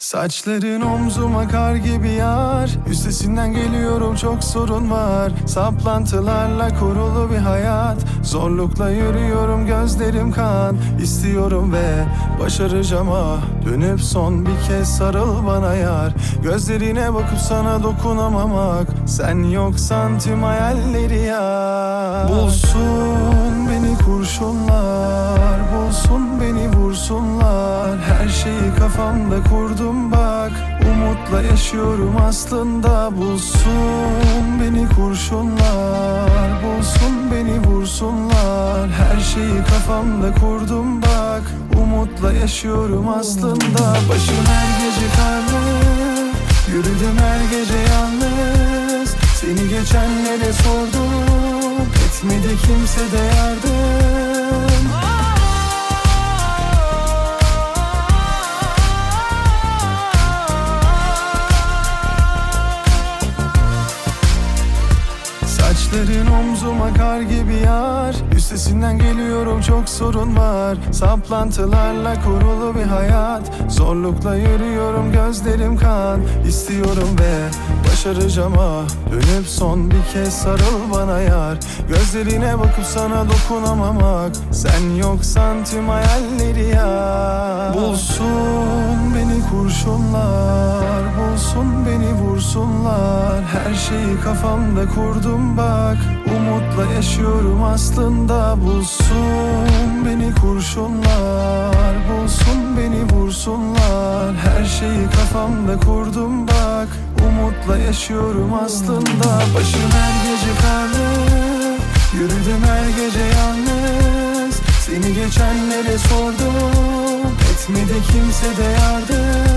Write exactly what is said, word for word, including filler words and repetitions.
Saçların omzuma kar gibi yağar. Üstesinden geliyorum, çok sorun var. Saplantılarla kurulu bir hayat. Zorlukla yürüyorum, gözlerim kan. İstiyorum ve başaracağım ah. Dönüp son bir kez sarıl bana yar. Gözlerine bakıp sana dokunamamak. Sen yoksan tüm hayalleri yar. Bulsun beni kurşunlar, bulsun beni vursunlar. Her şeyi kafamda kurdum bak. Umutla yaşıyorum aslında. Bulsun beni kurşunlar, bulsun beni vursunlar. Her şeyi kafamda kurdum bak. Umutla yaşıyorum aslında. Başım her gece karlı, yürüdüm her gece yalnız. Seni geçenlere sordum, etmedi kimse de yardım. Saçların omzuma kar gibi yağar. Üstesinden geliyorum, çok sorun var. Saplantılarla kurulu bir hayat. Zorlukla yürüyorum, gözlerim kan. İstiyorum ve başaracağım ah. Dönüp son bir kez sarıl bana yar. Gözlerine bakıp sana dokunamamak. Sen yoksan tüm hayalleri yar. Bulsun beni kurşunlar, bulsun beni vursunlar. Her şeyi kafamda kurdum bak. Umutla yaşıyorum aslında. Bulsun beni kurşunlar, bulsun beni vursunlar. Her şeyi kafamda kurdum bak. Umutla yaşıyorum aslında. Başım her gece karlı, yürüdüm her gece yalnız. Seni geçenlere sordum, etmedi kimse de yardım.